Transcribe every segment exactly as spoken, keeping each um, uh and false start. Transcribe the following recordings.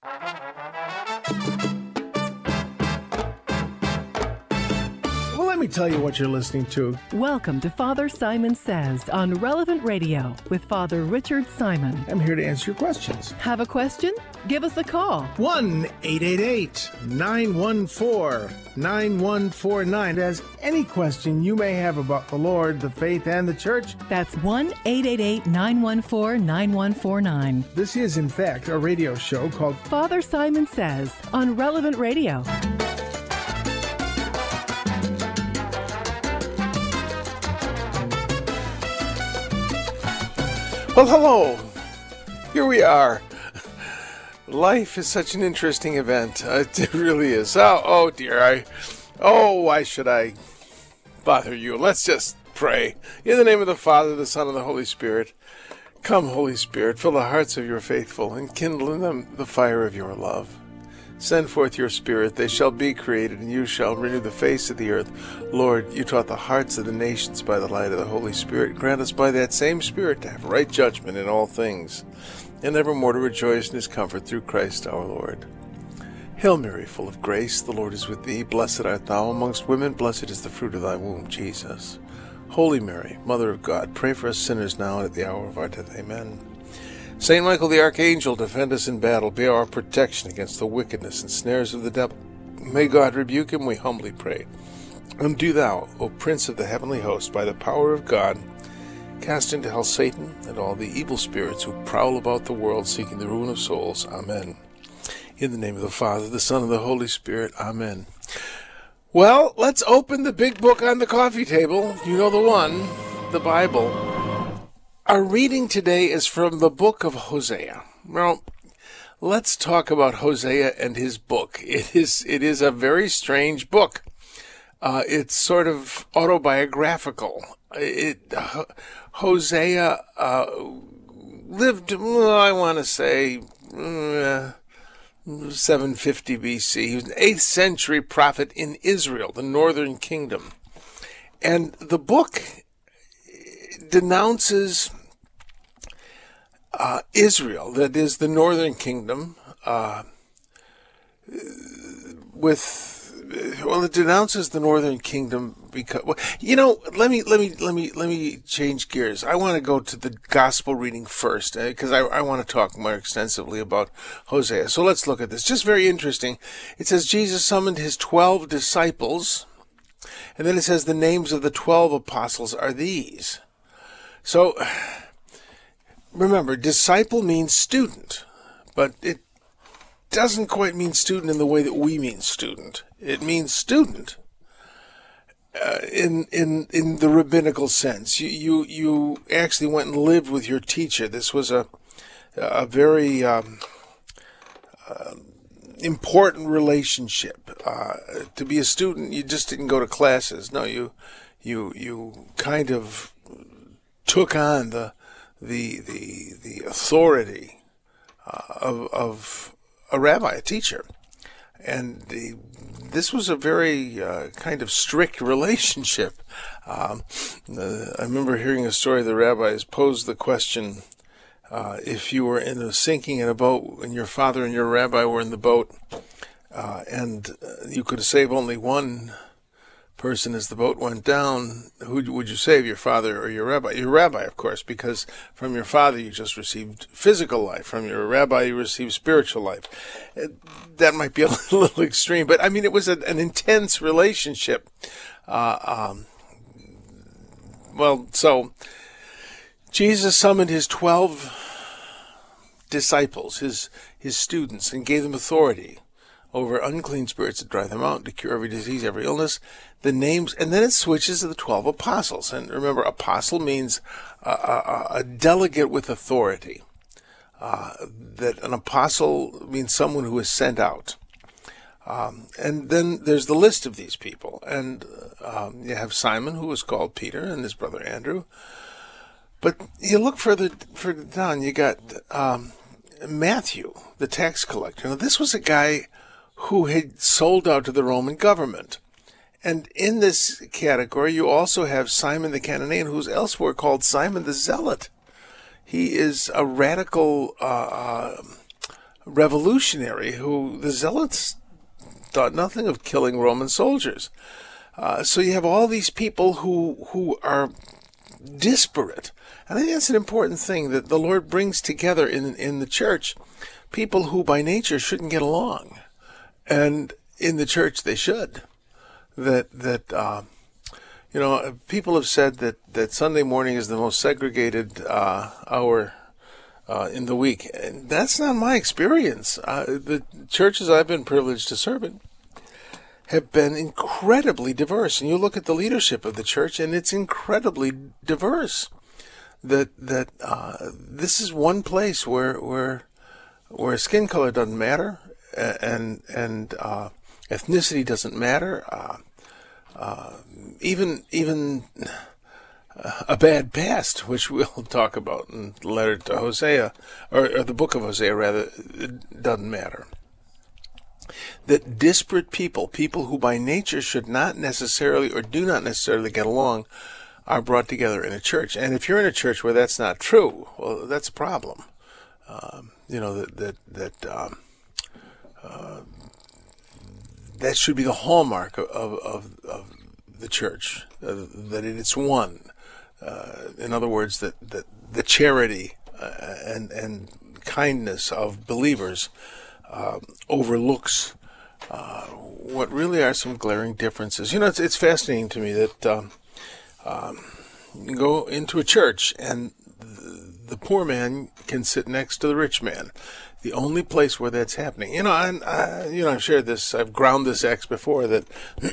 Well, let me tell you what you're listening to. Welcome to Father Simon Says on Relevant Radio with Father Richard Simon. I'm here to answer your questions. Have a question? Give us a call. one eight eight eight, nine one four, nine one four nine. As any question you may have about the Lord, the faith, and the church. That's one eight eight eight, nine one four, nine one four nine. This is, in fact, a radio show called Father Simon Says on Relevant Radio. Well, hello. Here we are. Life is such an interesting event. Uh, it really is. Oh, oh dear. I. Oh, why should I bother you? Let's just pray. In the name of the Father, the Son, and the Holy Spirit. Come, Holy Spirit, fill the hearts of your faithful, and kindle in them the fire of your love. Send forth your Spirit, they shall be created, and you shall renew the face of the earth. Lord, you taught the hearts of the nations by the light of the Holy Spirit. Grant us by that same Spirit to have right judgment in all things, and evermore to rejoice in his comfort through Christ our Lord. Hail Mary, full of grace, the Lord is with thee. Blessed art thou amongst women, blessed is the fruit of thy womb, Jesus. Holy Mary, Mother of God, pray for us sinners now and at the hour of our death. Amen. Saint Michael the Archangel, defend us in battle. Be our protection against the wickedness and snares of the devil. May God rebuke him, we humbly pray. And do thou, O Prince of the heavenly host, by the power of God, cast into hell Satan and all the evil spirits who prowl about the world seeking the ruin of souls. Amen. In the name of the Father, the Son, and the Holy Spirit. Amen. Well, let's open the big book on the coffee table. You know the one, the Bible. Our reading today is from the book of Hosea. Well, let's talk about Hosea and his book. It is it is a very strange book. Uh, it's sort of autobiographical. It, uh, Hosea uh, lived, well, I want to say, uh, seven fifty B C. He was an eighth century prophet in Israel, the northern kingdom. And the book denounces uh, Israel, that is the northern kingdom, uh, with, well, it denounces the northern kingdom because, well, you know, let me, let me, let me, let me change gears. I want to go to the gospel reading first, because uh, I, I want to talk more extensively about Hosea. So let's look at this. Just very interesting. It says Jesus summoned his twelve disciples, and then it says the names of the twelve apostles are these. So, remember, disciple means student, but it doesn't quite mean student in the way that we mean student. It means student uh, in in in the rabbinical sense. You you you actually went and lived with your teacher. This was a a very um, uh, important relationship. Uh, to be a student, you just didn't go to classes. No, you you you kind of took on the the the the authority uh, of of a rabbi, a teacher, and the, this was a very uh, kind of strict relationship. Um, uh, I remember hearing a story. The rabbis posed the question: uh, if you were in a sinking in a boat, and your father and your rabbi were in the boat, uh, and uh, you could save only one person as the boat went down, who would you save, your father or your rabbi? Your rabbi, of course, because from your father you just received physical life. From your rabbi you received spiritual life. That might be a little extreme, but I mean, it was a, an intense relationship. Uh, um, well, so Jesus summoned his twelve disciples, his his students, and gave them authority over unclean spirits to drive them out, to cure every disease, every illness. The names, and then it switches to the twelve apostles. And remember, apostle means a, a, a delegate with authority. Uh, that an apostle means someone who is sent out. Um, and then there's the list of these people. And um, you have Simon, who was called Peter, and his brother Andrew. But you look further further down, you got um, Matthew, the tax collector. Now, this was a guy who had sold out to the Roman government. And in this category, you also have Simon the Canaanian, who's elsewhere called Simon the Zealot. He is a radical uh, revolutionary who the Zealots thought nothing of killing Roman soldiers. Uh, so you have all these people who who are disparate. I think that's an important thing, that the Lord brings together in in the church people who by nature shouldn't get along, and in the church they should. That that uh, you know, people have said that that Sunday morning is the most segregated uh, hour uh, in the week, and that's not my experience. Uh, the churches I've been privileged to serve in have been incredibly diverse, and you look at the leadership of the church, and it's incredibly diverse. That that uh, this is one place where where where skin color doesn't matter, and and uh, ethnicity doesn't matter. Uh, uh, even even a bad past, which we'll talk about in the letter to Hosea, or, or the book of Hosea rather, it doesn't matter. That disparate people, people who by nature should not necessarily or do not necessarily get along, are brought together in a church. And if you're in a church where that's not true, well, that's a problem. Um, you know, that that that um, uh, that should be the hallmark of of, of the church, uh, that it's one. Uh, in other words, that, that the charity uh, and and kindness of believers uh, overlooks uh, what really are some glaring differences. You know, it's it's fascinating to me that um, um, you go into a church and the poor man can sit next to the rich man. The only place where that's happening, you know, and I, you know, I've shared this, I've ground this X before, that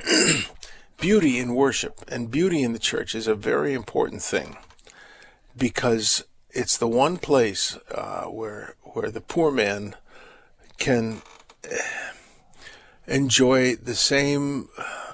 beauty in worship and beauty in the church is a very important thing, because it's the one place uh, where where the poor man can enjoy the same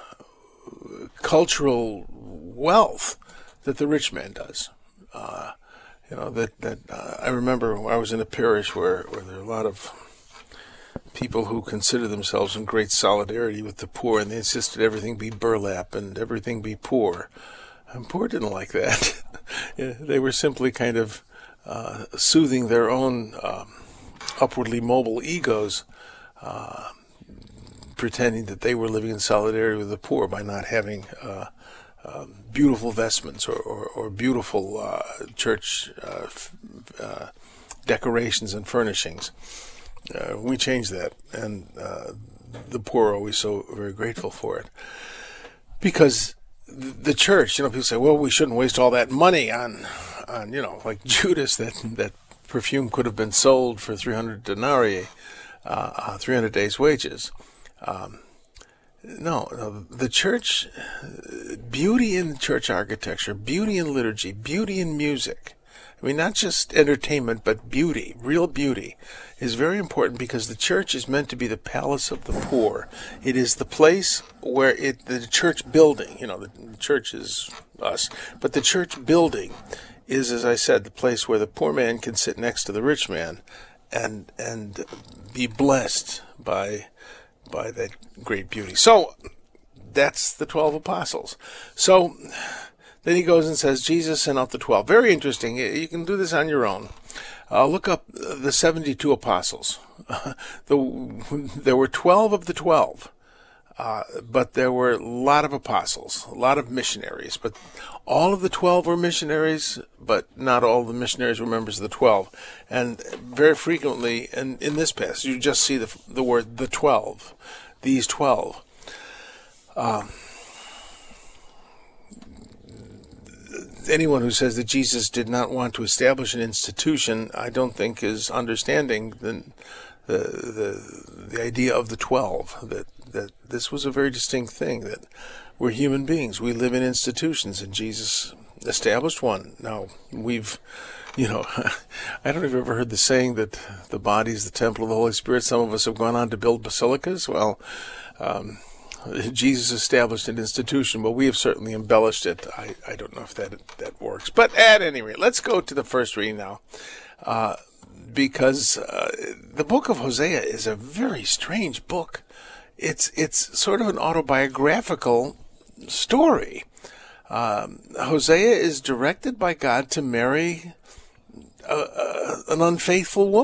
cultural wealth that the rich man does. Uh, You know, that, that uh, I remember I was in a parish where, where there are a lot of people who consider themselves in great solidarity with the poor, and they insisted everything be burlap and everything be poor. And poor didn't like that. They were simply kind of uh, soothing their own um, upwardly mobile egos, uh, pretending that they were living in solidarity with the poor by not having uh, Um, beautiful vestments or, or, or beautiful uh, church uh, f- uh, decorations and furnishings. Uh, we changed that, and uh, the poor are always so very grateful for it. Because the church, you know, people say, well, we shouldn't waste all that money on, on you know, like Judas, that, that perfume could have been sold for three hundred denarii, uh, uh, three hundred days' wages. Um, No, no, the church, beauty in church architecture, beauty in liturgy, beauty in music. I mean, not just entertainment, but beauty, real beauty, is very important, because the church is meant to be the palace of the poor. It is the place where it, the church building, you know, the church is us, but the church building is, as I said, the place where the poor man can sit next to the rich man and, and be blessed by by that great beauty. So that's the twelve apostles. So then he goes and says Jesus sent out the twelve. Very interesting. You can do this on your own. Uh, look up the seventy-two apostles. Uh, the, there were twelve of the twelve, uh, but there were a lot of apostles, a lot of missionaries. But all of the twelve were missionaries, but not all the missionaries were members of the twelve. And very frequently, and in this passage, you just see the the word the twelve, these twelve. Um, anyone who says that Jesus did not want to establish an institution, I don't think is understanding the the the, the idea of the twelve. That that this was a very distinct thing. That we're human beings. We live in institutions, and Jesus established one. Now, we've, you know, I don't know if you've ever heard the saying that the body is the temple of the Holy Spirit. Some of us have gone on to build basilicas. Well, um, Jesus established an institution, but we have certainly embellished it. I, I don't know if that that works. But at any rate, let's go to the first reading now. Uh, because uh, the book of Hosea is a very strange book. It's it's sort of an autobiographical story. Um, Hosea is directed by God to marry a, a, an unfaithful woman,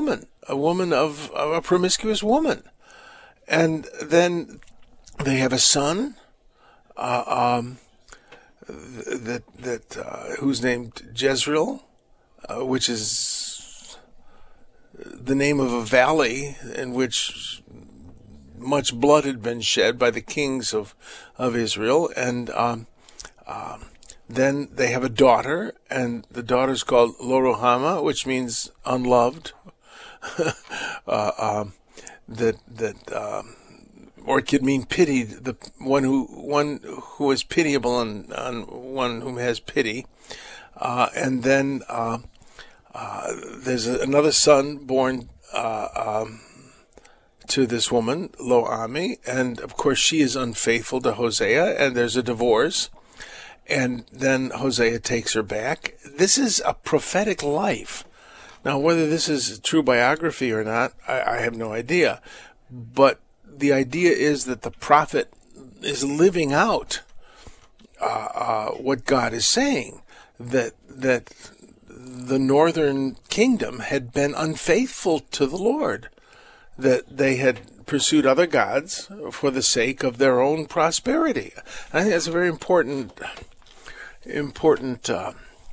a woman of, of a promiscuous woman. And then they have a son, uh, um, that that uh, who's named Jezreel, uh, which is the name of a valley in which much blood had been shed by the kings of of Israel. And um, um, then they have a daughter, and the daughter's called Lo-Ruhamah, which means unloved. uh, um, that that. Um, Or it could mean pitied, the one who one who is pitiable and, and one whom has pity. Uh, and then uh, uh, there's a, another son born uh, um, to this woman, Lo-Ammi, and of course she is unfaithful to Hosea, and there's a divorce. And then Hosea takes her back. This is a prophetic life. Now, whether this is true biography or not, I, I have no idea. But the idea is that the prophet is living out uh, uh, what God is saying, that that the northern kingdom had been unfaithful to the Lord, that they had pursued other gods for the sake of their own prosperity. I think that's a very important, important uh,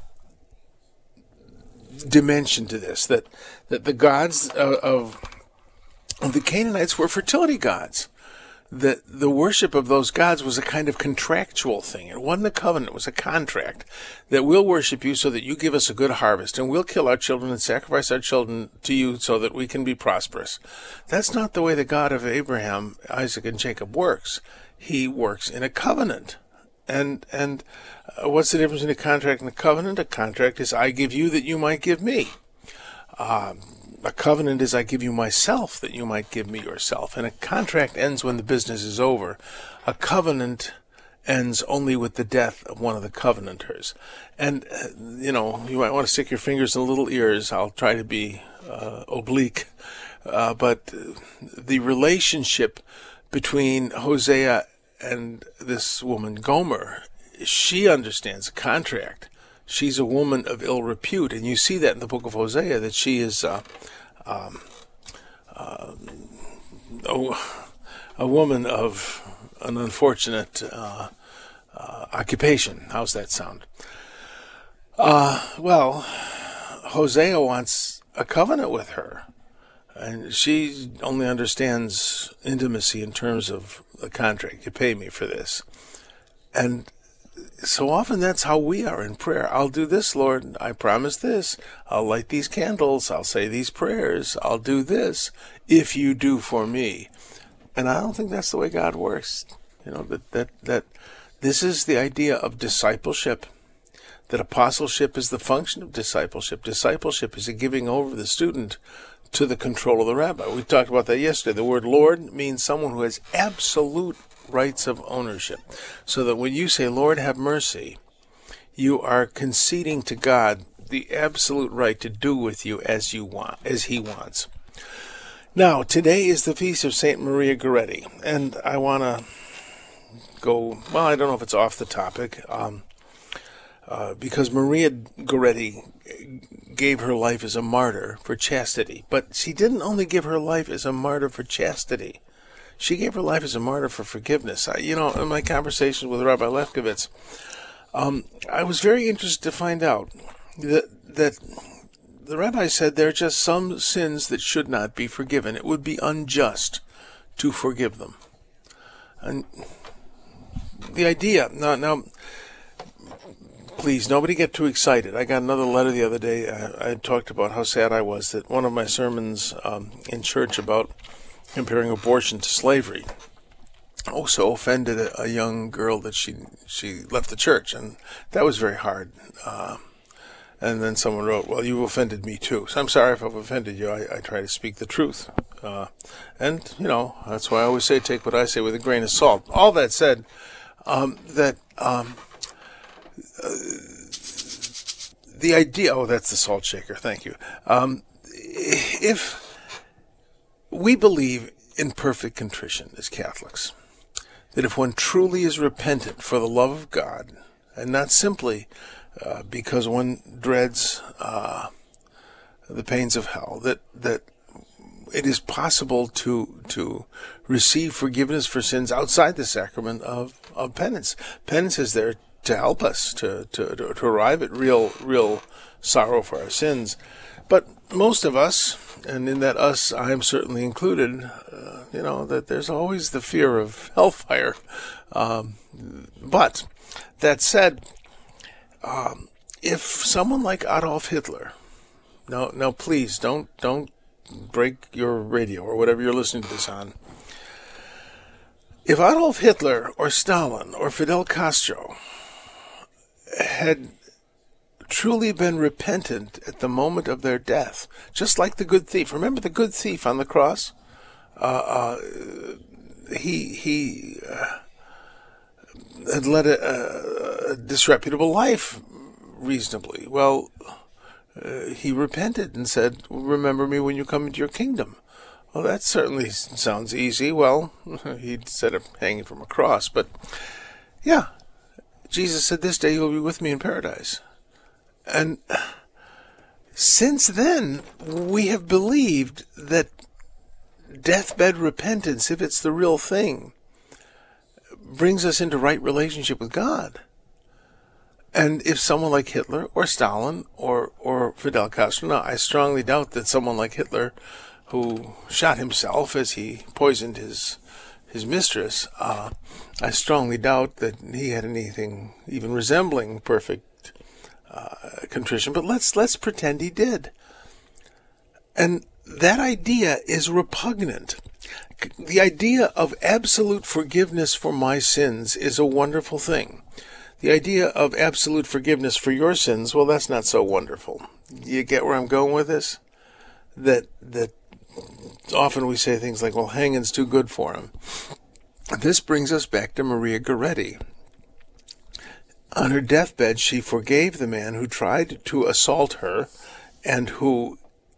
dimension to this, that that the gods of, of the Canaanites were fertility gods. That the worship of those gods was a kind of contractual thing. It wasn't a covenant, it was a contract. That we'll worship you so that you give us a good harvest, and we'll kill our children and sacrifice our children to you so that we can be prosperous. That's not the way the God of Abraham, Isaac, and Jacob works. He works in a covenant. And and uh, what's the difference between a contract and a covenant? A contract is I give you that you might give me. Um, A covenant is I give you myself that you might give me yourself. And a contract ends when the business is over. A covenant ends only with the death of one of the covenanters. And, uh, you know, you might want to stick your fingers in little ears. I'll try to be uh, oblique. Uh, but the relationship between Hosea and this woman, Gomer, she understands a contract. She's a woman of ill repute, and you see that in the book of Hosea, that she is uh, um, uh, a, a woman of an unfortunate uh, uh, occupation. How's that sound? Uh, well, Hosea wants a covenant with her, and she only understands intimacy in terms of a contract. You pay me for this. And so often that's how we are in prayer. I'll do this, Lord. I promise this. I'll light these candles. I'll say these prayers. I'll do this if you do for me. And I don't think that's the way God works. You know, that, that, that this is the idea of discipleship, that apostleship is the function of discipleship. Discipleship is a giving over the student to the control of the rabbi. We talked about that yesterday. The word Lord means someone who has absolute rights of ownership. So that when you say, Lord, have mercy, you are conceding to God the absolute right to do with you as you want, as he wants. Now, today is the feast of Saint Maria Goretti, and I want to go, well, I don't know if it's off the topic, um, uh, because Maria Goretti gave her life as a martyr for chastity, but she didn't only give her life as a martyr for chastity. She gave her life as a martyr for forgiveness. I, you know, in my conversations with Rabbi Lefkowitz, um, I was very interested to find out that that the rabbi said there are just some sins that should not be forgiven. It would be unjust to forgive them. And the idea, now, now please, nobody get too excited. I got another letter the other day. I, I talked about how sad I was that one of my sermons um, in church about comparing abortion to slavery also offended a, a young girl that she she left the church, and that was very hard. Uh, and then someone wrote, well, you've offended me too. So I'm sorry if I've offended you. I, I try to speak the truth. Uh, and, you know, that's why I always say take what I say with a grain of salt. All that said, um, that um, uh, the idea, oh, that's the salt shaker, thank you. Um, if we believe in perfect contrition as Catholics, that if one truly is repentant for the love of God, and not simply uh, because one dreads uh, the pains of hell, that that it is possible to to receive forgiveness for sins outside the sacrament of, of penance. Penance is there to help us to, to, to, to arrive at real real sorrow for our sins. But most of us, and in that us I am certainly included, uh, you know, that there's always the fear of hellfire. Um, but that said, um, if someone like Adolf Hitler, no, no, please don't don't break your radio or whatever you're listening to this on. If Adolf Hitler or Stalin or Fidel Castro had truly been repentant at the moment of their death, just like the good thief. Remember the good thief on the cross? Uh, uh, he he uh, had led a, a disreputable life reasonably. Well, uh, he repented and said, "Remember me when you come into your kingdom." Well, that certainly sounds easy. Well, he said of hanging from a cross, but yeah, Jesus said, "This day you'll be with me in paradise." And since then, we have believed that deathbed repentance, if it's the real thing, brings us into right relationship with God. And if someone like Hitler or Stalin or, or Fidel Castro, now I strongly doubt that someone like Hitler, who shot himself as he poisoned his his mistress, uh, I strongly doubt that he had anything even resembling perfect Uh, contrition, but let's let's pretend he did. And that idea is repugnant. The idea of absolute forgiveness for my sins is a wonderful thing. The idea of absolute forgiveness for your sins, well, that's not so wonderful. You get where I'm going with this? That that often we say things like, well, hanging's too good for him. This brings us back to Maria Goretti. On her deathbed, she forgave the man who tried to assault her and who,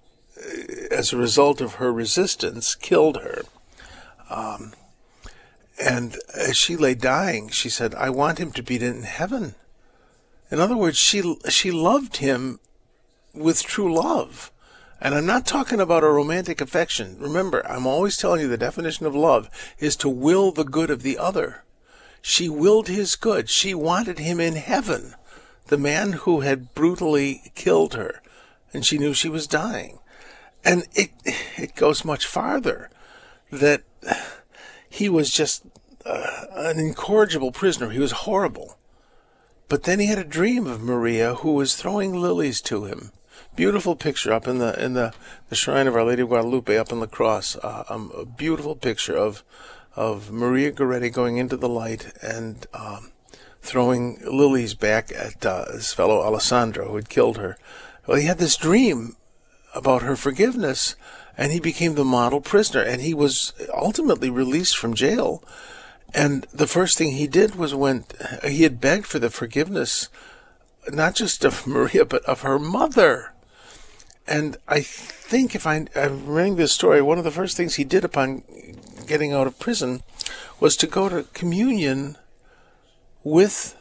as a result of her resistance, killed her. Um, and as she lay dying, she said, "I want him to be in heaven." In other words, she she loved him with true love. And I'm not talking about a romantic affection. Remember, I'm always telling you the definition of love is to will the good of the other. She willed his good. She wanted him in heaven, the man who had brutally killed her, and she knew she was dying. And it it goes much farther, that he was just uh, an incorrigible prisoner. He was horrible. But then he had a dream of Maria who was throwing lilies to him. Beautiful picture up in the in the, the shrine of Our Lady of Guadalupe up on the cross. Uh, um, a beautiful picture of of Maria Goretti going into the light and um, throwing lilies back at uh, his fellow Alessandro who had killed her. Well, he had this dream about her forgiveness, and he became the model prisoner, and he was ultimately released from jail. And the first thing he did was went, he had begged for the forgiveness, not just of Maria, but of her mother. And I think, if I, I'm remembering this story, one of the first things he did upon getting out of prison was to go to communion with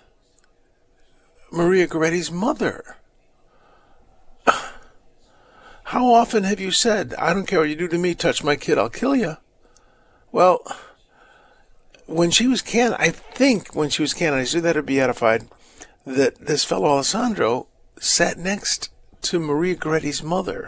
Maria Goretti's mother. How often have you said, "I don't care what you do to me, touch my kid, I'll kill you"? Well, when she was can, I think when she was canonized, that or beatified, that this fellow Alessandro sat next to Maria Goretti's mother.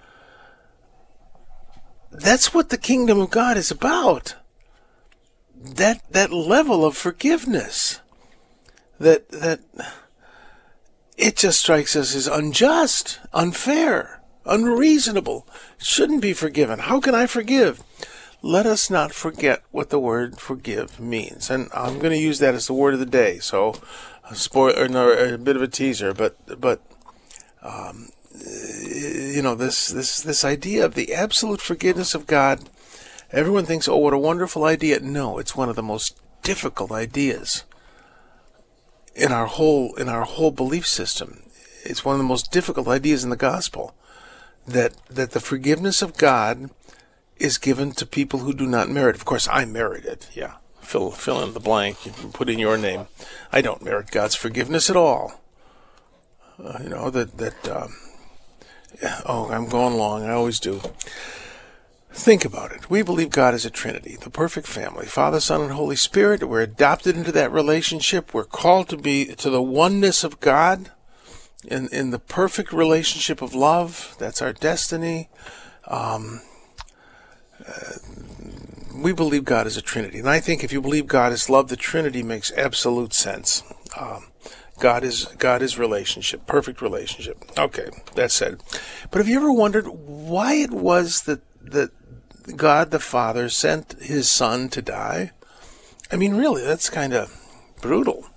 That's what the kingdom of God is about. That that level of forgiveness. That that it just strikes us as unjust, unfair, unreasonable. It shouldn't be forgiven. How can I forgive? Let us not forget what the word forgive means. And I'm going to use that as the word of the day. So a spoiler, no, a bit of a teaser, but but um you know, this, this, this idea of the absolute forgiveness of God, everyone thinks, oh, what a wonderful idea. No, it's one of the most difficult ideas in our whole, in our whole belief system. It's one of the most difficult ideas in the gospel, that, that the forgiveness of God is given to people who do not merit. Of course, I merit it. Yeah. Fill, fill in the blank. You can put in your name. I don't merit God's forgiveness at all. Uh, you know, that, that, um, oh, I'm going long. I always do. Think about it. We believe God is a Trinity, the perfect family, Father, Son, and Holy Spirit. We're adopted into that relationship. We're called to be to the oneness of God in, in the perfect relationship of love. That's our destiny. Um, uh, we believe God is a Trinity. And I think if you believe God is love, the Trinity makes absolute sense. Um, God is God is relationship, perfect relationship. Okay, that's said. But have you ever wondered why it was that that God the Father sent his Son to die? I mean, really, that's kind of brutal.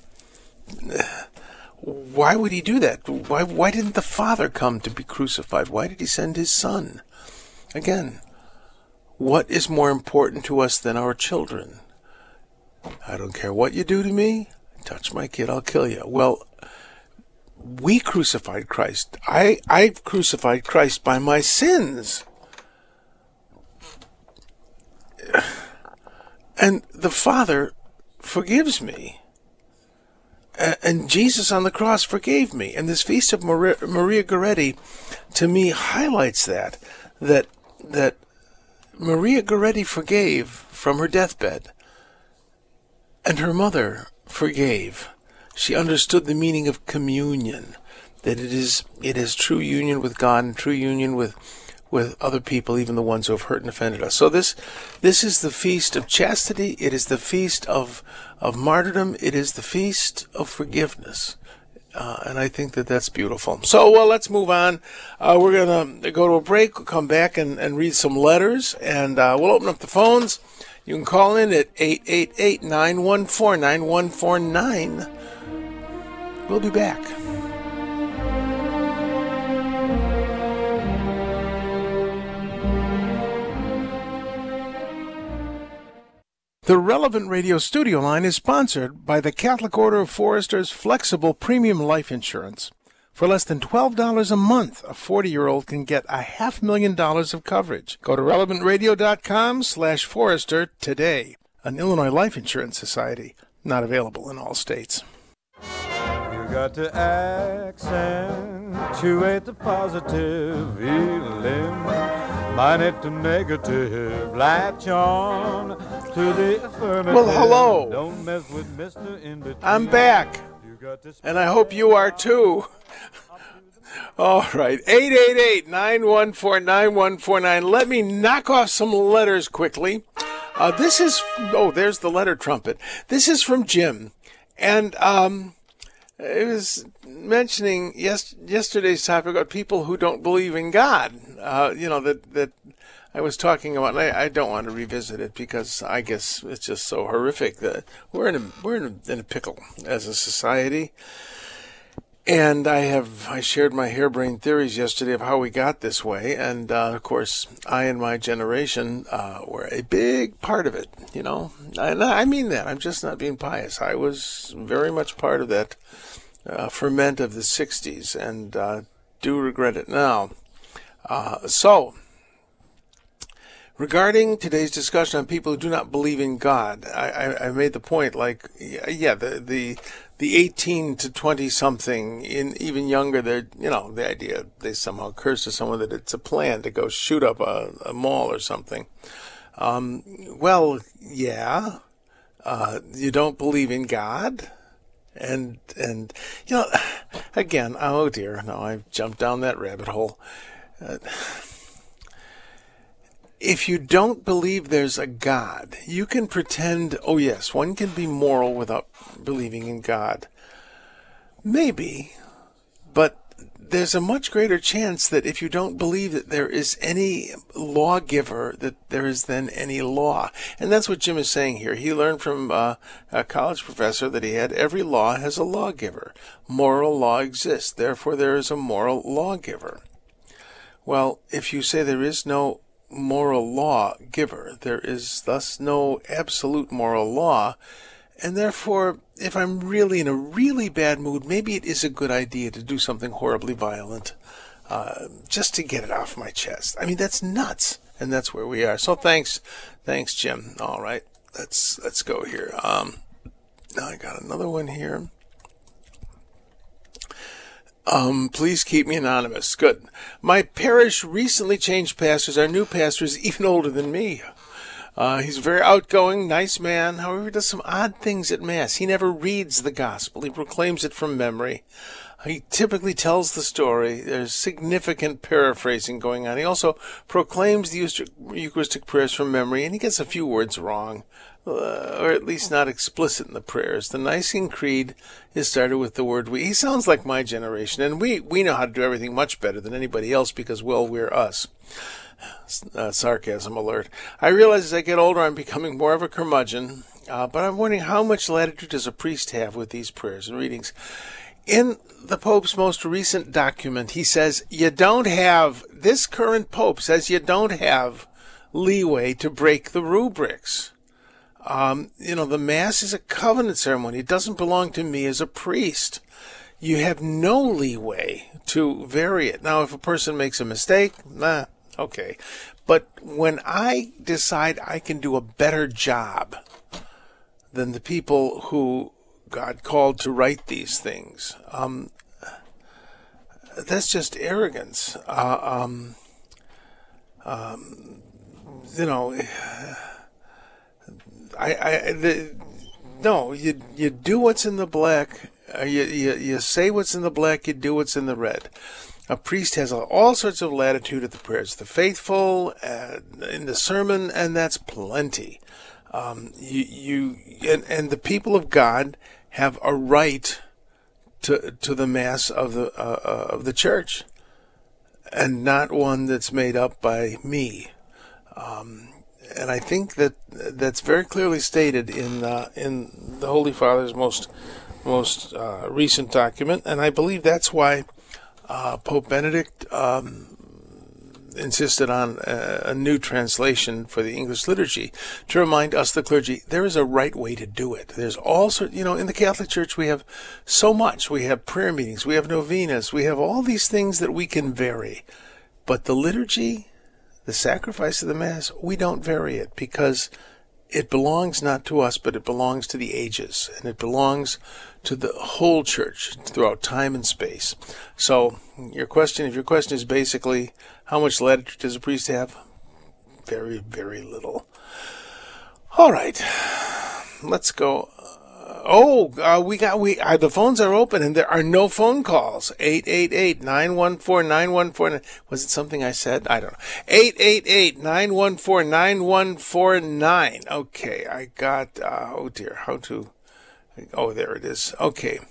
Why would he do that? Why why didn't the Father come to be crucified? Why did he send his Son? Again, what is more important to us than our children? I don't care what you do to me. Touch my kid, I'll kill you. Well, we crucified Christ. I, I crucified Christ by my sins. And the Father forgives me. And Jesus on the cross forgave me. And this Feast of Maria, Maria Goretti, to me, highlights that. That, that Maria Goretti forgave from her deathbed. And her mother forgave. She understood the meaning of communion, that it is it is true union with God and true union with with other people, even the ones who have hurt and offended us. So this this is the feast of chastity. It is the feast of of martyrdom. It is the feast of forgiveness. Uh, and I think that that's beautiful. So, well, let's move on. Uh, we're going to go to a break. We'll come back and, and read some letters, and uh, we'll open up the phones. You can call in at eight eight eight, nine one four, nine one four nine. We'll be back. The Relevant Radio studio line is sponsored by the Catholic Order of Foresters Flexible Premium Life Insurance. For less than twelve dollars a month, a forty-year-old can get a half million dollars of coverage. Go to relevant radio dot com slash forester today. An Illinois Life Insurance Society, not available in all states. You got to accentuate the positive feeling. Minus to negative, latch on to the affirmative. Well, hello. Don't mess with Mister In Between. I'm back, and I hope you are too. All right, eight eight eight, nine one four, nine one four nine. Let me knock off some letters quickly. Uh, this is, oh, there's the letter trumpet. This is from Jim, and um, it was mentioning yes, yesterday's topic about people who don't believe in God. Uh, you know, that that I was talking about, and I, I don't want to revisit it because I guess it's just so horrific that we're in a we're in a, in a pickle as a society. And I have I shared my harebrained theories yesterday of how we got this way, and uh, of course, I and my generation uh, were a big part of it. You know, and I mean that. I'm just not being pious. I was very much part of that uh, ferment of the sixties, and uh, do regret it now. Uh, so, regarding today's discussion on people who do not believe in God, I, I, I made the point, like, yeah, the the. The eighteen to twenty something, in even younger, they're, you know, the idea they somehow curse to someone that it's a plan to go shoot up a, a mall or something. Um, well, yeah, uh, you don't believe in God, and and you know, again, oh dear, no, I've jumped down that rabbit hole. Uh, If you don't believe there's a God, you can pretend, oh yes, one can be moral without believing in God. Maybe, but there's a much greater chance that if you don't believe that there is any lawgiver, that there is then any law. And that's what Jim is saying here. He learned from uh, a college professor that he had, every law has a lawgiver. Moral law exists, therefore there is a moral lawgiver. Well, if you say there is no moral law giver, there is thus no absolute moral law, and therefore, if I'm really in a really bad mood, maybe it is a good idea to do something horribly violent, uh, just to get it off my chest. I mean, that's nuts, and that's where we are. So thanks, thanks, Jim. All right, let's let's go here. Um, now I got another one here. Um, please keep me anonymous. Good. My parish recently changed pastors. Our new pastor is even older than me. Uh, he's a very outgoing, nice man. However, he does some odd things at Mass. He never reads the gospel. He proclaims it from memory. He typically tells the story. There's significant paraphrasing going on. He also proclaims the Eucharistic prayers from memory, and he gets a few words wrong, uh, or at least not explicit in the prayers. The Nicene Creed is started with the word we. He sounds like my generation, and we, we know how to do everything much better than anybody else because, well, we're us. Uh, sarcasm alert. I realize as I get older I'm becoming more of a curmudgeon, uh, but I'm wondering how much latitude does a priest have with these prayers and readings? In the Pope's most recent document, he says you don't have, this current Pope says you don't have leeway to break the rubrics. Um, you know, the Mass is a covenant ceremony. It doesn't belong to me as a priest. You have no leeway to vary it. Now, if a person makes a mistake, nah, okay. But when I decide I can do a better job than the people who God called to write these things, um, that's just arrogance. Uh, um, um, you know, I, I, the, no, you you do what's in the black. Uh, you, you you say what's in the black. You do what's in the red. A priest has all sorts of latitude at the prayers, the faithful, uh, in the sermon, and that's plenty. Um, you you and, and the people of God have a right to to the Mass of the uh, uh, of the Church, and not one that's made up by me. Um, and I think that that's very clearly stated in uh, in the Holy Father's most most uh, recent document, and I believe that's why uh, Pope Benedict um, insisted on a, a new translation for the English liturgy to remind us, the clergy, there is a right way to do it. There's all sorts, you know, in the Catholic Church we have so much. We have prayer meetings, we have novenas, we have all these things that we can vary. But the liturgy, the sacrifice of the Mass, we don't vary it because it belongs not to us, but it belongs to the ages, and it belongs to the whole Church throughout time and space. So your question, if your question is basically, how much latitude does a priest have? Very, very little. All right, let's go. Oh, uh, we got we uh, the phones are open and there are no phone calls. eight eight eight, nine one four, nine one four nine. Was it something I said? I don't know. eight eight eight, nine one four, nine one four nine. Okay, I got uh, oh dear, how to Oh, there it is. Okay.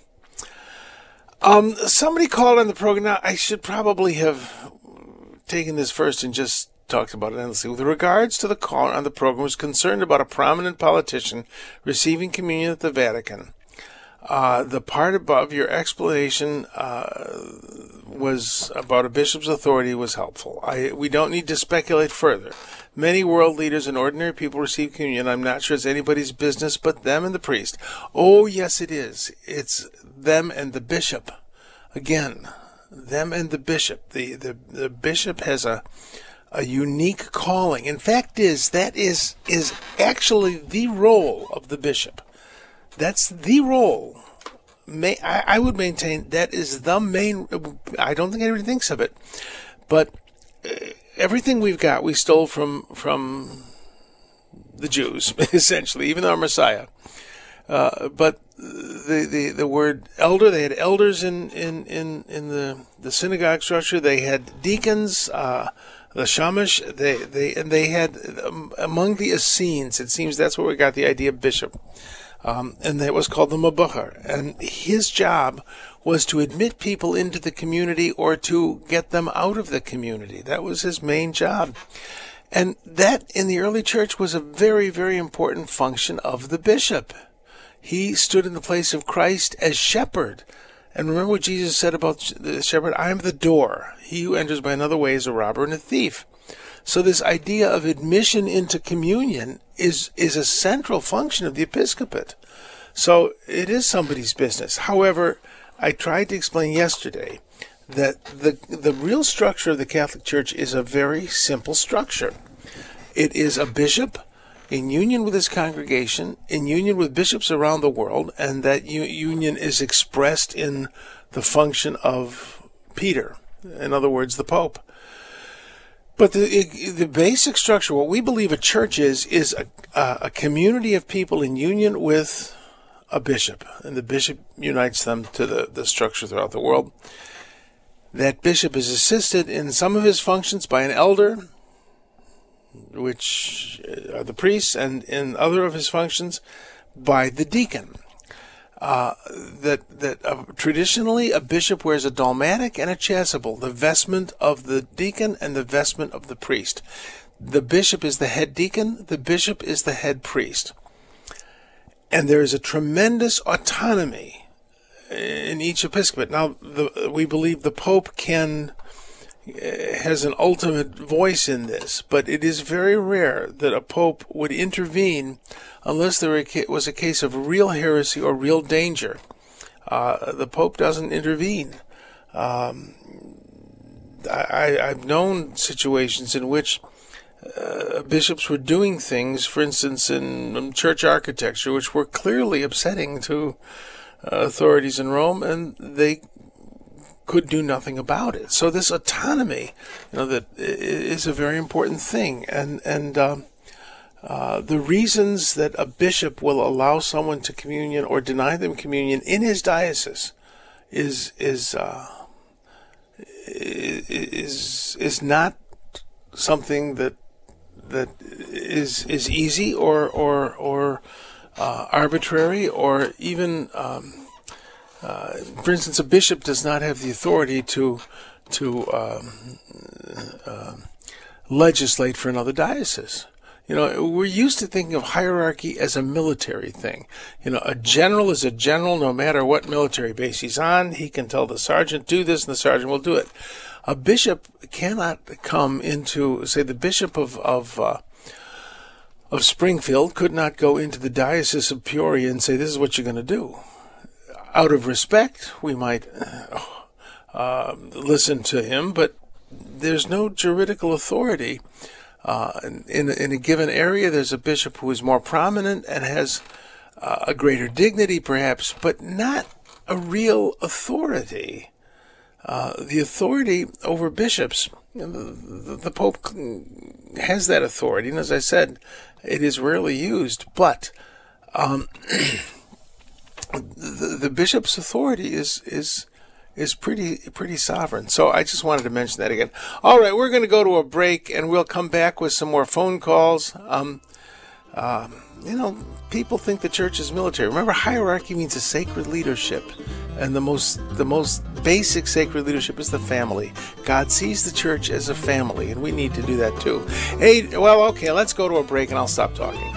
Um somebody called on the program. Now, I should probably have taken this first and just talked about it endlessly. With regards to the caller on the program was concerned about a prominent politician receiving communion at the Vatican. Uh, the part above your explanation uh, was about a bishop's authority was helpful. I, we don't need to speculate further. Many world leaders and ordinary people receive communion. I'm not sure it's anybody's business but them and the priest. Oh, yes, it is. It's them and the bishop. Again, them and the bishop. The, the, the bishop has a a unique calling. In fact, is that is is actually the role of the bishop. That's the role. May, I, I would maintain that is the main. I don't think anybody thinks of it, but uh, everything we've got we stole from from the Jews, essentially, even our Messiah. Uh, but the, the the word elder, they had elders in in in, in the the synagogue structure. They had deacons. Uh, The Shamash, they, they, and they had, um, among the Essenes, it seems that's where we got the idea of bishop, um, and that was called the Mabuchar, and his job was to admit people into the community or to get them out of the community. That was his main job. And that, in the early church, was a very, very important function of the bishop. He stood in the place of Christ as shepherd. And remember what Jesus said about the shepherd? I am the door. He who enters by another way is a robber and a thief. So this idea of admission into communion is, is a central function of the episcopate. So it is somebody's business. However, I tried to explain yesterday that the, the real structure of the Catholic Church is a very simple structure. It is a bishop in union with his congregation, in union with bishops around the world, and that u- union is expressed in the function of Peter, in other words, the Pope. But the the basic structure, what we believe a church is, is a, a community of people in union with a bishop, and the bishop unites them to the, the structure throughout the world. That bishop is assisted in some of his functions by an elder, which are the priests, and in other of his functions by the deacon. Uh, that that uh, traditionally a bishop wears a dalmatic and a chasuble, the vestment of the deacon and the vestment of the priest. The bishop is the head deacon, the bishop is the head priest. And there is a tremendous autonomy in each episcopate. Now, the, we believe the Pope can has an ultimate voice in this, but it is very rare that a pope would intervene unless there was a case of real heresy or real danger. Uh, the Pope doesn't intervene. Um, I, I've known situations in which uh, bishops were doing things, for instance, in church architecture, which were clearly upsetting to uh, authorities in Rome, and they could do nothing about it. So this autonomy, you know, that is a very important thing. And and um, uh, the reasons that a bishop will allow someone to communion or deny them communion in his diocese is is uh, is is not something that that is is easy or or or uh, arbitrary or even. Um, Uh, for instance, a bishop does not have the authority to to um, uh, legislate for another diocese. You know, we're used to thinking of hierarchy as a military thing. You know, a general is a general no matter what military base he's on. He can tell the sergeant, do this, and the sergeant will do it. A bishop cannot come into, say, the bishop of of uh, of Springfield could not go into the diocese of Peoria and say, this is what you're going to do. Out of respect, we might uh, uh, listen to him, but there's no juridical authority. Uh, in, in a given area, there's a bishop who is more prominent and has uh, a greater dignity, perhaps, but not a real authority. Uh, the authority over bishops, the, the, the Pope has that authority, and as I said, it is rarely used, but um, The, the bishop's authority is is is pretty pretty sovereign. So I just wanted to mention that again. All right, we're going to go to a break, and we'll come back with some more phone calls. Um, uh, you know, people think the church is military. Remember, hierarchy means a sacred leadership, and the most the most basic sacred leadership is the family. God sees the church as a family, and we need to do that too. Hey, well, okay, let's go to a break, and I'll stop talking.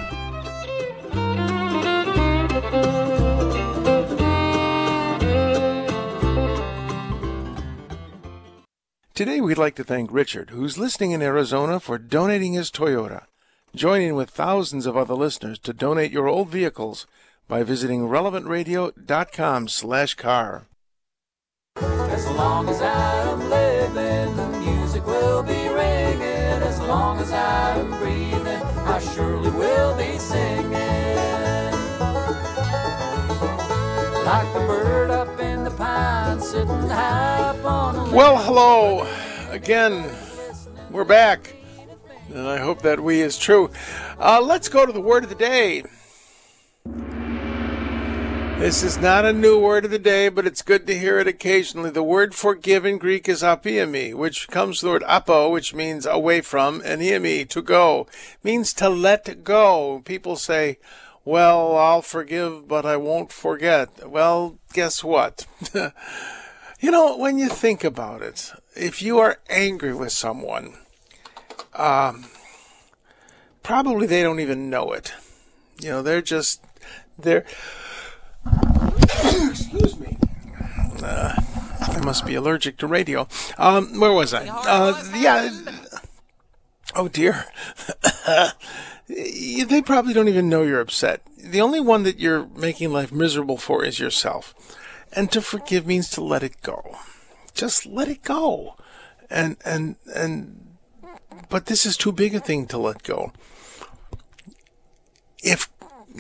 Today we'd like to thank Richard, who's listening in Arizona, for donating his Toyota. Join in with thousands of other listeners to donate your old vehicles by visiting relevant radio dot com slash car. As long as I'm living, the music will be ringing. As long as I'm breathing, I surely will be singing. Like the bird up in the pine, sitting high upon a... Well, hello again. We're back, and I hope that we is true. Uh, let's go to the word of the day. This is not a new word of the day, but it's good to hear it occasionally. The word forgive in Greek is apiemi, which comes from the word apo, which means away from, and iemi, to go, means to let go. People say, well, I'll forgive, but I won't forget. Well, guess what? You know, when you think about it, if you are angry with someone, um, probably they don't even know it. You know, they're just, they're, excuse me, uh, I must be allergic to radio. Um, where was I? Uh, yeah, oh dear. They probably don't even know you're upset. The only one that you're making life miserable for is yourself. And to forgive means to let it go. Just let it go. And, and, and, but this is too big a thing to let go.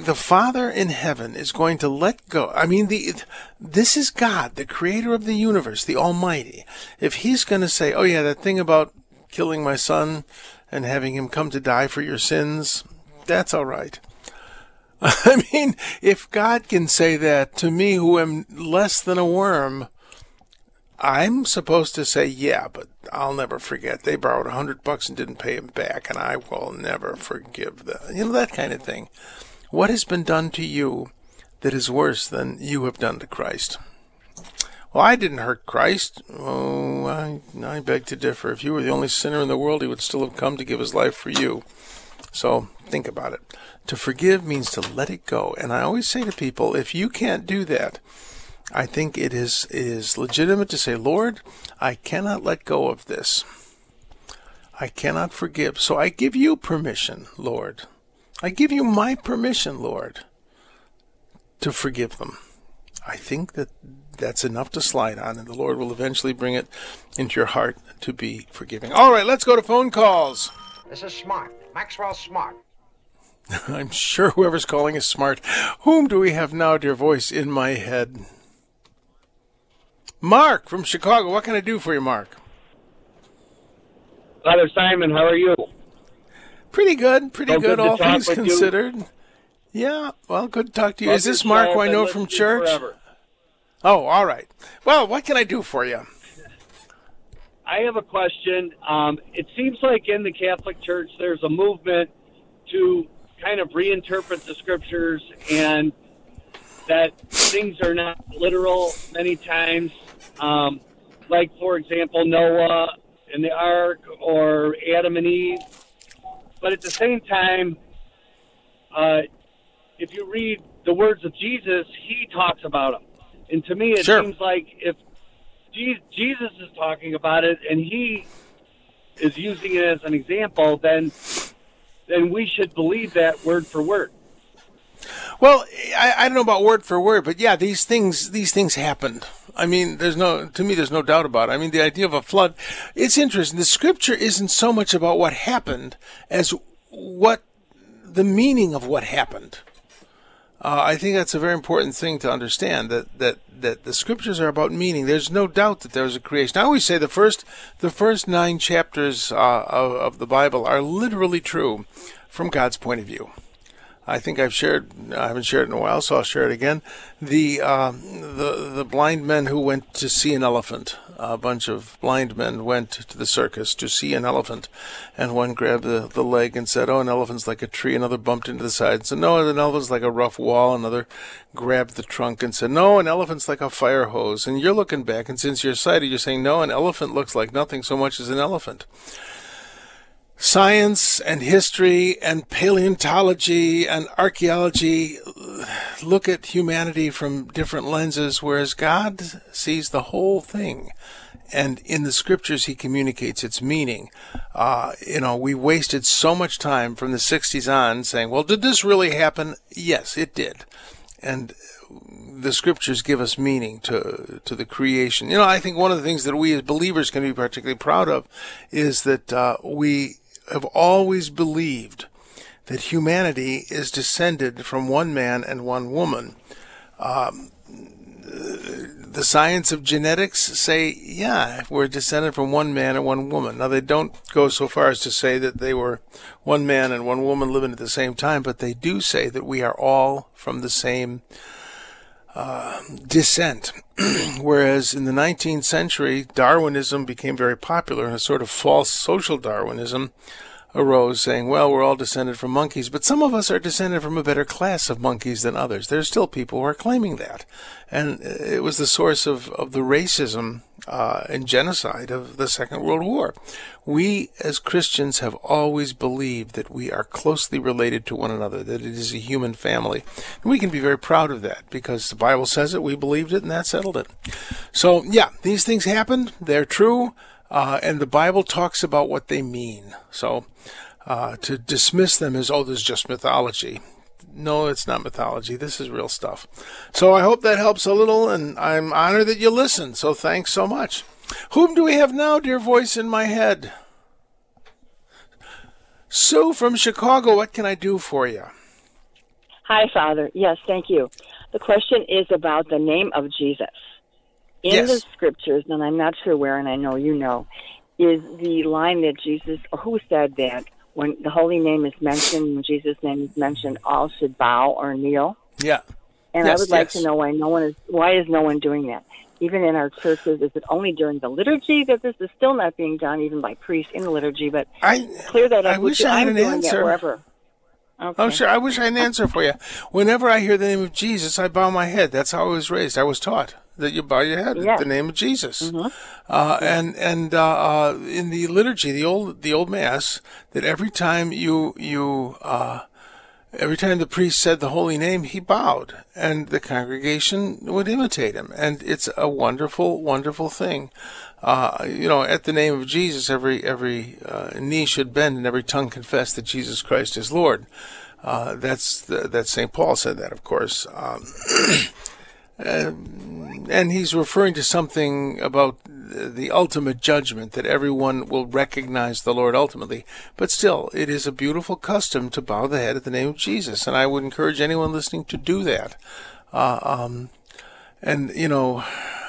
the Father in heaven is going to let go. I mean, the this is God, the creator of the universe, the Almighty. If he's going to say, oh yeah, that thing about killing my son and having him come to die for your sins, that's all right. I mean, if God can say that to me, who am less than a worm, I'm supposed to say, yeah, but I'll never forget. They borrowed a hundred bucks and didn't pay him back, and I will never forgive them. You know, that kind of thing. What has been done to you that is worse than you have done to Christ? Well, I didn't hurt Christ. Oh, I, I beg to differ. If you were the only sinner in the world, he would still have come to give his life for you. So think about it. To forgive means to let it go. And I always say to people, if you can't do that, I think it is it is legitimate to say, Lord, I cannot let go of this. I cannot forgive. So I give you permission, Lord. I give you my permission, Lord, to forgive them. I think that that's enough to slide on, and the Lord will eventually bring it into your heart to be forgiving. All right, let's go to phone calls. This is Smart. Maxwell Smart. I'm sure whoever's calling is smart. Whom do we have now, dear voice, in my head? Mark from Chicago. What can I do for you, Mark? Father Simon, how are you? Pretty good, pretty So good, good to all talk things with you. considered. Yeah, well, good to talk to you. Love Is this your Mark show. who I know Been from listening church? forever. Oh, all right. Well, what can I do for you? I have a question. Um, it seems like in the Catholic Church there's a movement to kind of reinterpret the scriptures, and that things are not literal many times. Um, like, for example, Noah and the ark, or Adam and Eve. But at the same time, uh, if you read the words of Jesus, he talks about them. And to me, it Sure. seems like if Je- Jesus is talking about it and he is using it as an example, then then we should believe that word for word. Well, I, I don't know about word for word, but yeah, these things these things happened. I mean, there's no to me, there's no doubt about it. I mean, the idea of a flood, it's interesting. The scripture isn't so much about what happened as what the meaning of what happened. Uh, I think that's a very important thing to understand, that, that, that the scriptures are about meaning. There's no doubt that there was a creation. I always say the first the first nine chapters uh, of, of the Bible are literally true from God's point of view. I think I've shared, I haven't shared it in a while, so I'll share it again. The uh, the the blind men who went to see an elephant. A bunch of blind men went to the circus to see an elephant, and one grabbed the, the leg and said, oh, an elephant's like a tree. Another bumped into the side and said, no, an elephant's like a rough wall. Another grabbed the trunk and said, no, an elephant's like a fire hose. And you're looking back, and since you're sighted, you're saying, no, an elephant looks like nothing so much as an elephant. Science and history and paleontology and archaeology look at humanity from different lenses, whereas God sees the whole thing. And in the scriptures, he communicates its meaning. Uh, you know, we wasted so much time from the sixties on saying, well, did this really happen? Yes, it did. And the scriptures give us meaning to to the creation. You know, I think one of the things that we as believers can be particularly proud of is that uh, we have always believed that humanity is descended from one man and one woman. Um, the science of genetics say, yeah, we're descended from one man and one woman. Now, they don't go so far as to say that they were one man and one woman living at the same time, but they do say that we are all from the same uh, descent. Whereas in the nineteenth century, Darwinism became very popular, and a sort of false social Darwinism arose, saying, well, we're all descended from monkeys, but some of us are descended from a better class of monkeys than others. There's still people who are claiming that. And it was the source of, of the racism uh, and genocide of the Second World War. We, as Christians, have always believed that we are closely related to one another, that it is a human family. And we can be very proud of that, because the Bible says it, we believed it, and that settled it. So, yeah, these things happened. They're true. Uh, and the Bible talks about what they mean. So uh, to dismiss them as, oh, this is just mythology. No, it's not mythology. This is real stuff. So I hope that helps a little, and I'm honored that you listened. So thanks so much. Whom do we have now, dear voice in my head? Sue from Chicago, what can I do for you? Hi, Father. Yes, thank you. The question is about the name of Jesus. In Yes. the scriptures, and I'm not sure where, and I know you know, is the line that Jesus, or who said that when the holy name is mentioned, when Jesus' name is mentioned, all should bow or kneel? Yeah. And Yes, I would like yes. to know why no one is. Why is no one doing that? Even in our churches, is it only during the liturgy that this is still not being done, even by priests in the liturgy? But I clear that up. I wish with you. I had I'm an doing answer. It wherever. Okay. Oh, sure. I wish I had an answer for you. Whenever I hear the name of Jesus, I bow my head. That's how I was raised. I was taught that you bow your head Yes. at the name of Jesus. Mm-hmm. Uh, and and uh, uh, in the liturgy, the old the old mass, that every time you you uh, every time the priest said the holy name, he bowed, and the congregation would imitate him. And it's a wonderful, wonderful thing. Uh, you know, at the name of Jesus, every every uh, knee should bend and every tongue confess that Jesus Christ is Lord. Uh, that's the, that Saint Paul said that, of course. Um, and, and he's referring to something about the ultimate judgment, that everyone will recognize the Lord ultimately. But still, it is a beautiful custom to bow the head at the name of Jesus, and I would encourage anyone listening to do that. Uh, um, and, you know...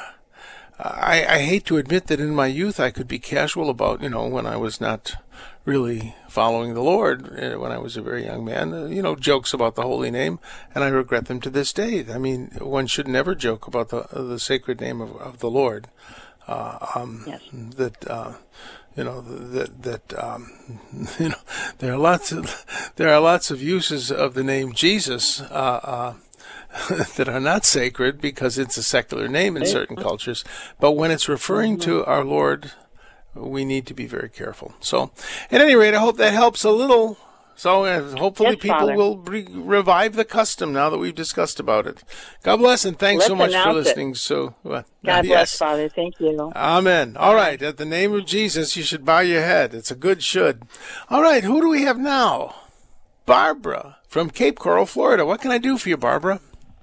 I, I hate to admit that in my youth I could be casual about, you know, when I was not really following the Lord, uh, when I was a very young man, uh, you know, jokes about the holy name, and I regret them to this day. I mean, one should never joke about the uh, the sacred name of, of the Lord. Uh, um, Yes. That, uh, you know, that that um, you know, there are lots of there are lots of uses of the name Jesus. Uh, uh, that are not sacred because it's a secular name in certain cultures. But when it's referring to our Lord, we need to be very careful. So, at any rate, I hope that helps a little. So, uh, hopefully Yes, people Father. will re- revive the custom now that we've discussed about it. God bless, and thanks Let's so much for announce it. listening. So, uh, God bless, yes. Father. Thank you. Amen. All right. At the name of Jesus, you should bow your head. It's a good should. All right. Who do we have now? Barbara from Cape Coral, Florida. What can I do for you, Barbara?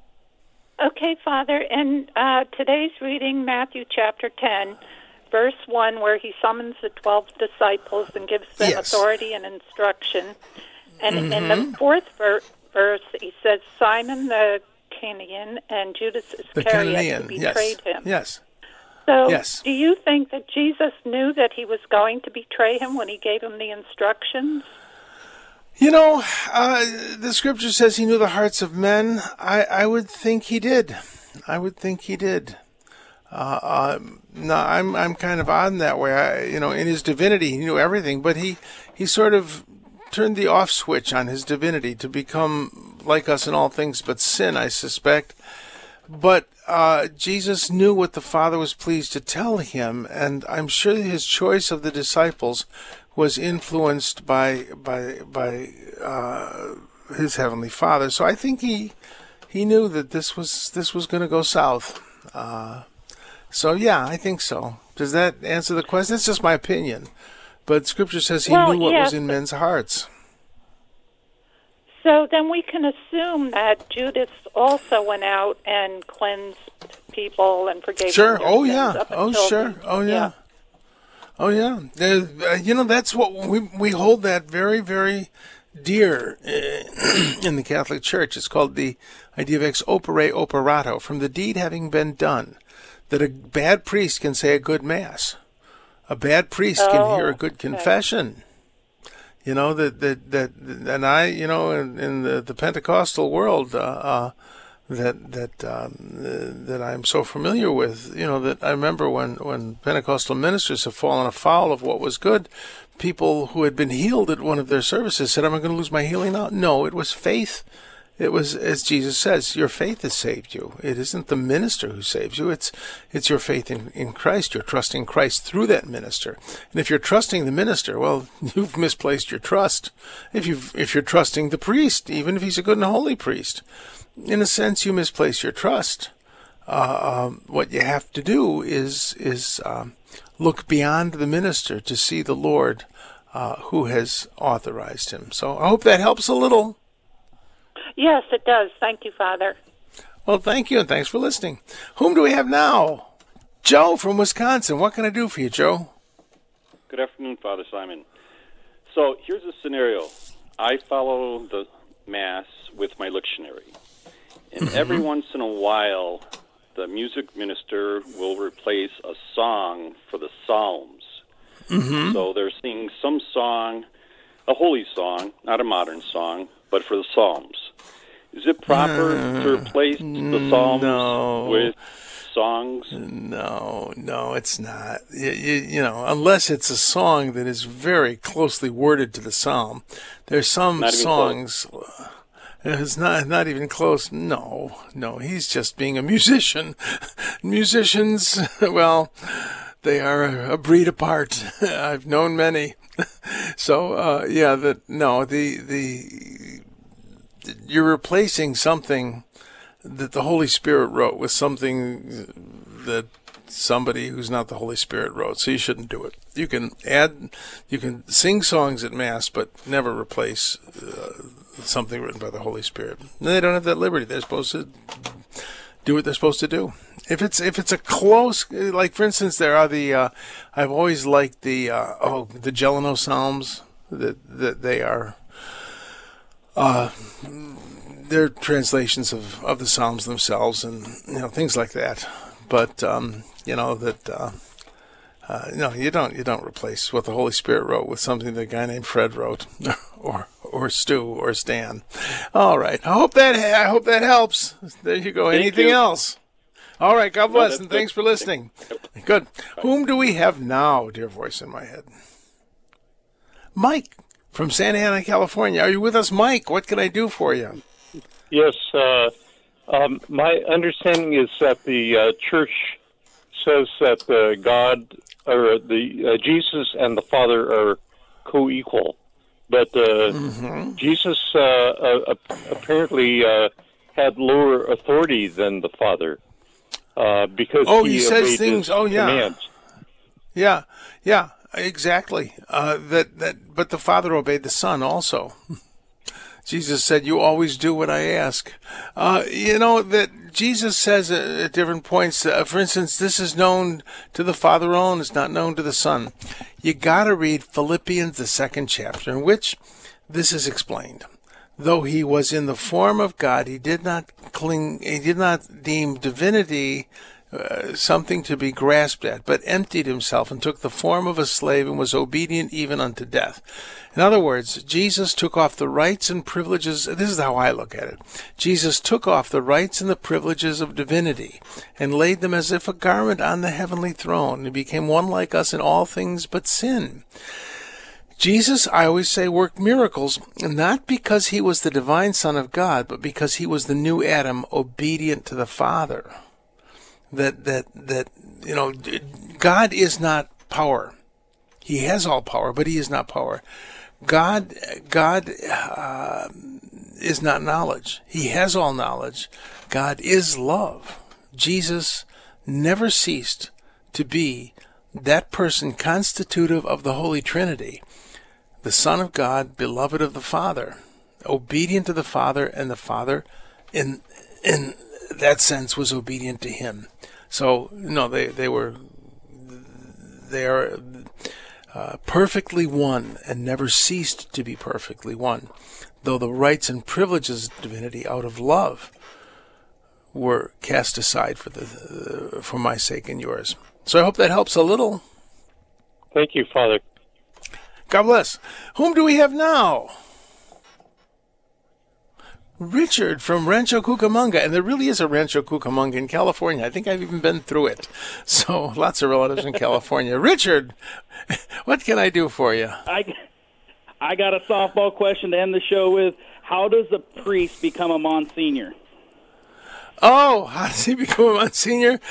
Okay, Father, in uh, today's reading, Matthew chapter ten, verse one, where he summons the twelve disciples and gives them Yes. authority and instruction. And Mm-hmm. in the fourth ver- verse, he says, Simon the Cananean and Judas The Iscariot Cananean. who betrayed Yes. him. Yes. So Yes. do you think that Jesus knew that he was going to betray him when he gave him the instructions? You know, uh, the scripture says he knew the hearts of men. I, I would think he did. I would think he did. Uh, uh, no, I'm I'm kind of odd in that way. I, you know, in his divinity, he knew everything, but he, he sort of turned the off switch on his divinity to become like us in all things but sin, I suspect. But uh, Jesus knew what the Father was pleased to tell him, and I'm sure his choice of the disciples was influenced by by by uh, his heavenly Father. So I think he he knew that this was this was going to go south. Uh, so yeah, I think so. Does that answer the question? That's just my opinion, but Scripture says he Well, knew what yes, was in men's hearts. So then we can assume that Judas also went out and cleansed people and forgave Sure. them their Oh sins yeah. up Oh until sure. the- Oh yeah. Oh yeah. There, uh, you know, that's what we we hold that very very dear uh, in the Catholic Church. It's called the idea of ex opere operato, from the deed having been done. That a bad priest can say a good mass. A bad priest Oh, can hear a good okay. confession. You know, that that that and I, you know, in, in the, the Pentecostal world, uh, uh, that that um, uh, that I'm so familiar with, you know, that I remember when when Pentecostal ministers have fallen afoul of what was good. People who had been healed at one of their services said, "Am I going to lose my healing now?" No, it was faith. It was, as Jesus says, your faith has saved you. It isn't the minister who saves you. It's it's your faith in, in Christ. You're trusting Christ through that minister. And if you're trusting the minister, well, you've misplaced your trust. If you if you're trusting the priest, even if he's a good and holy priest, in a sense, you misplace your trust. Uh, um, what you have to do is is um, look beyond the minister to see the Lord uh, who has authorized him. So I hope that helps a little. Yes, it does. Thank you, Father. Well, thank you, and thanks for listening. Whom do we have now? Joe from Wisconsin. What can I do for you, Joe? Good afternoon, Father Simon. So here's a scenario. I follow the Mass with my lictionary. And mm-hmm. every once in a while, the music minister will replace a song for the Psalms. Mm-hmm. So they're singing some song, a holy song, not a modern song, but for the Psalms. Is it proper uh, to replace the Psalms no. with songs? No, no, it's not. You, you, you know, unless it's a song that is very closely worded to the Psalm. There's some songs... Close. It's not not even close. No, no, he's just being a musician. Musicians, well, they are a breed apart. I've known many. So, uh, yeah, that no, the the you're replacing something that the Holy Spirit wrote with something that somebody who's not the Holy Spirit wrote. So you shouldn't do it. You can add, you can sing songs at Mass, but never replace uh, something written by the Holy Spirit. And they don't have that liberty. They're supposed to do what they're supposed to do. If it's if it's a close, like for instance, there are the uh, I've always liked the uh, oh the Gelano Psalms that that they are uh, they're translations of, of the Psalms themselves and you know things like that. But um, you know that uh, uh, no, you don't you don't replace what the Holy Spirit wrote with something that a guy named Fred wrote, or or Stu or Stan. All right, I hope that I hope that helps. There you go. Thank Anything you. else? All right. God bless no, and thanks for listening. Good. Whom do we have now, dear voice in my head? Mike from Santa Ana, California. Are you with us, Mike? What can I do for you? Yes. Uh, um, my understanding is that the uh, church says that uh, God or the uh, Jesus and the Father are co-equal, but uh, mm-hmm. Jesus uh, uh, apparently uh, had lower authority than the Father. Uh, because oh, he, he says things. Oh, yeah, commands. yeah, yeah, exactly. Uh, that that, but the Father obeyed the Son also. Jesus said, "You always do what I ask." Uh, you know that Jesus says at, at different points. Uh, for instance, this is known to the Father alone; it's not known to the Son. You got to read Philippians, the second chapter, in which this is explained. Though he was in the form of God, he did not cling, he did not deem divinity uh, something to be grasped at, but emptied himself and took the form of a slave and was obedient even unto death. In other words, Jesus took off the rights and privileges. This is how I look at it. Jesus took off the rights and the privileges of divinity and laid them as if a garment on the heavenly throne. He became one like us in all things but sin. Jesus, I always say, worked miracles, not because he was the divine Son of God, but because he was the new Adam, obedient to the Father. That, that, that, you know, God is not power. He has all power, but he is not power. God, God, uh, is not knowledge. He has all knowledge. God is love. Jesus never ceased to be that person constitutive of the Holy Trinity. The Son of God, beloved of the Father, obedient to the Father, and the Father, in in that sense, was obedient to him. So, no, they they were they are uh, perfectly one, and never ceased to be perfectly one, though the rights and privileges of divinity, out of love, were cast aside for the uh, for my sake and yours. So I hope that helps a little. Thank you, Father. God bless. Whom do we have now? Richard from Rancho Cucamonga. And there really is a Rancho Cucamonga in California. I think I've even been through it. So lots of relatives in California. Richard, what can I do for you? I, I got a softball question to end the show with. How does a priest become a Monsignor? Oh, how does he become a Monsignor?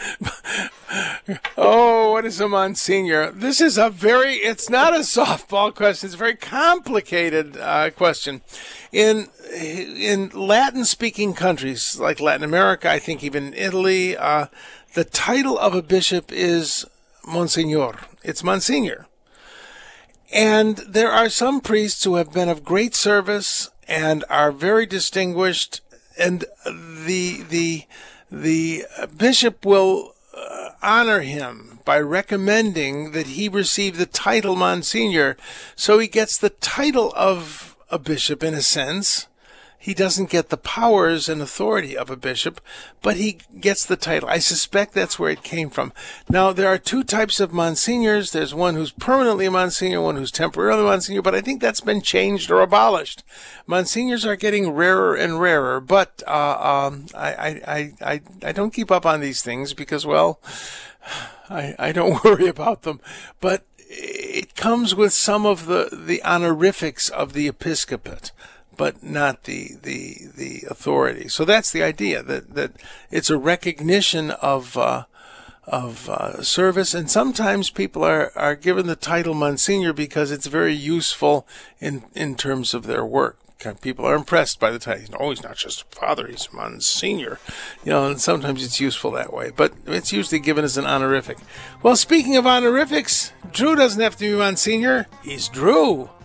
Oh, what is a Monsignor? This is a very, it's not a softball question. It's a very complicated uh, question. In in Latin-speaking countries like Latin America, I think even Italy, uh, the title of a bishop is Monsignor. It's Monsignor. And there are some priests who have been of great service and are very distinguished, and the the the bishop will uh, honor him by recommending that he receive the title Monsignor. So he gets the title of a bishop in a sense, he doesn't get the powers and authority of a bishop, but he gets the title. I suspect that's where it came from. Now, there are two types of monsignors. There's one who's permanently a monsignor, one who's temporarily a monsignor, but I think that's been changed or abolished. Monsignors are getting rarer and rarer, but uh, um, I, I, I, I, I don't keep up on these things because, well, I, I don't worry about them. But it comes with some of the, the honorifics of the episcopate, but not the, the, the authority. So that's the idea, that, that it's a recognition of, uh, of, uh, service. And sometimes people are, are given the title Monsignor because it's very useful in, in terms of their work. People are impressed by the title. Oh, he's not just a father, he's a Monsignor. You know, and sometimes it's useful that way. But it's usually given as an honorific. Well, speaking of honorifics, Drew doesn't have to be Monsignor. He's Drew.